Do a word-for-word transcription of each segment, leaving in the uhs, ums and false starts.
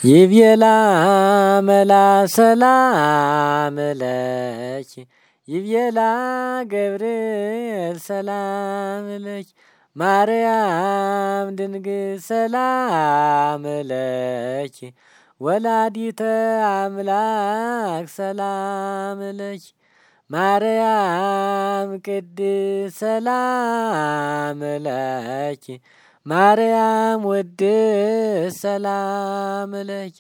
ይቤላ መላ ሰላም ለኪ ይቤላ ገብርኤል ሰላም ለኪ ማርያም ድንግል ሰላም ለኪ ወላዲተ አምላክ ሰላም ለኪ ማርያም ቅድስት ሰላም ለኪ ማርያም ውድስት ሰላም ለኪ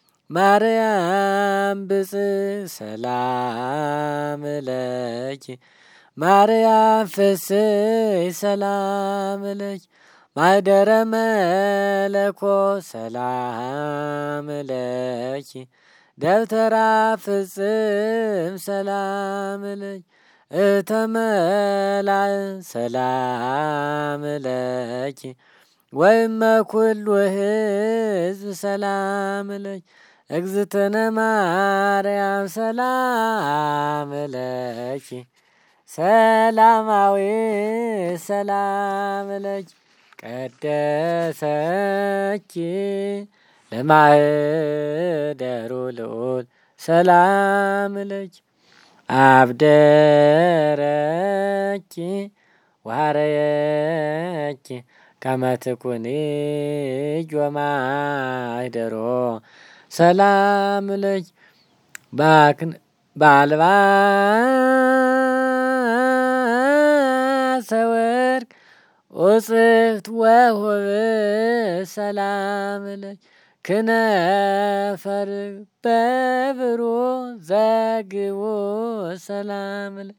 ማርያም ብፅዕት ሰላም ለኪ ማርያም ፍስሕት ሰላም ለኪ ማኅደረ መለኮት ሰላም ለኪ ደብተራ ፍጽም ሰላም ለኪ እተ መላእክት ሰላም ለኪ ወእመ ኩሉ ሕዝብ ሰላም ለኪ እግዝእትነ ማርያም ሰላም ለኪ ሰላማዊት ሰላም ለኪ ቀደሰኪ ለማኅደሩ ልዑል ሰላም ለኪ አብደረኪ ወሐረየኪ ከመ ትኩኒ ወማኅደሮ ሰላም ለኪ በአልባሰ ወርቅ ወጽሕፍት ወኅብስት ሰላም ለኪ ክነፈ ርግብ በብሩር ዘግቡእ ሰላም ለኪ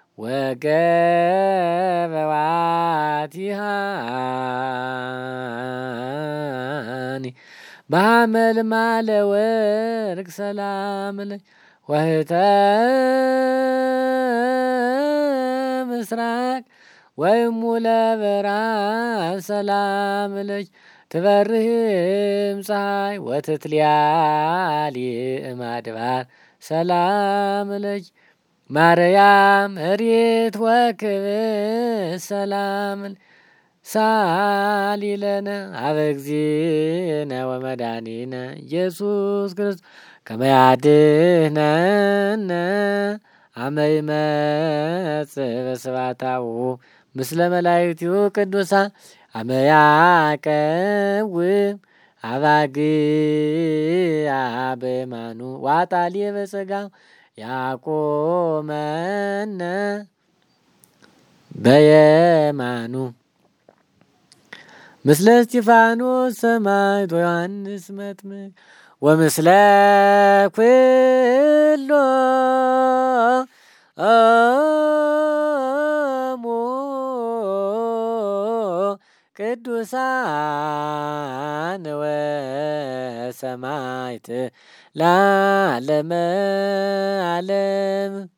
ወገበ ዋቲሃኒ በሐመልማለ ወርቅ ሰላም ለኪ ወህተ ምስራቅ ወእሙለ ብርሃን ሰላም ለኪ ትበርህም ፀሐይ ወትትልያሊም አድባር ሰላም ለኪ ማርያም እሪት ወክብስት ሰላም ለኪ ሳሊ ለነ ኀበ እግዚእነ ወመድኃኒነ ኢየሱስ ክርስቶስ ከመ ያድኅነነ አመ ይመጽእ በስብሐቲሁ ምስለ መላእክቲሁ ቅዱሳን አመ ያቀውም አባግዓ በየማኑ ወአጣልየ በጸጋሙ ያቆመነ በየማኑ ምስለ እስጢፋኖስ ሰማዕት ወዮሐንስ መጥምቅ ወምስለ ኩሎሙ ቅዱሳን ወሰማዕት ለዓለመ ዓለም